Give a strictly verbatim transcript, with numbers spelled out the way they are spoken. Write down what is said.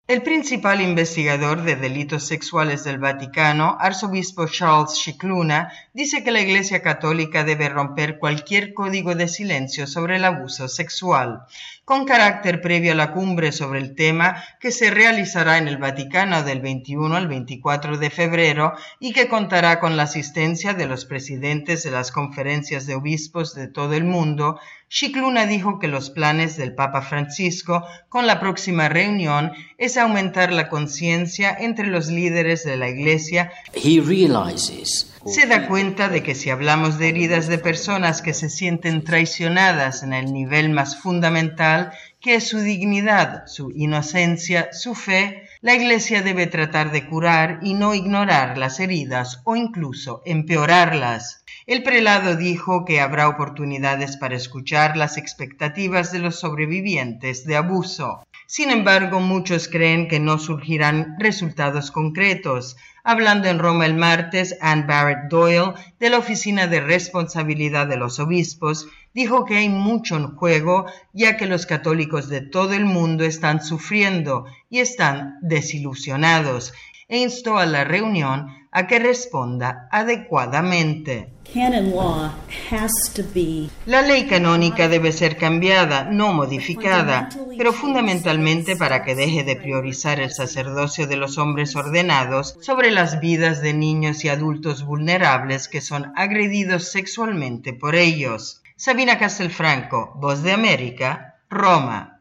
El principal investigador de delitos sexuales del Vaticano, arzobispo Charles Scicluna, dice que la Iglesia Católica debe romper cualquier código de silencio sobre el abuso sexual. Con carácter previo a la cumbre sobre el tema que se realizará en el Vaticano del veintiuno al veinticuatro de febrero y que contará con la asistencia de los presidentes de las conferencias de obispos de todo el mundo, Scicluna dijo que los planes del Papa Francisco con la próxima reunión es aumentar la conciencia entre los líderes de la Iglesia. He realizes Se da cuenta de que si hablamos de heridas de personas que se sienten traicionadas en el nivel más fundamental, que es su dignidad, su inocencia, su fe, la Iglesia debe tratar de curar y no ignorar las heridas o incluso empeorarlas. El prelado dijo que habrá oportunidades para escuchar las expectativas de los sobrevivientes de abuso. Sin embargo, muchos creen que no surgirán resultados concretos. Hablando en Roma el martes, Anne Barrett Doyle, de la Oficina de Responsabilidad de los Obispos, dijo que hay mucho en juego, ya que los católicos de todo el mundo están sufriendo y están desilusionados, e instó a la reunión a que responda adecuadamente. Canon law has to be... La ley canónica debe ser cambiada, no modificada, pero fundamentalmente para que deje de priorizar el sacerdocio de los hombres ordenados sobre las vidas de niños y adultos vulnerables que son agredidos sexualmente por ellos. Sabina Castelfranco, Voz de América, Roma.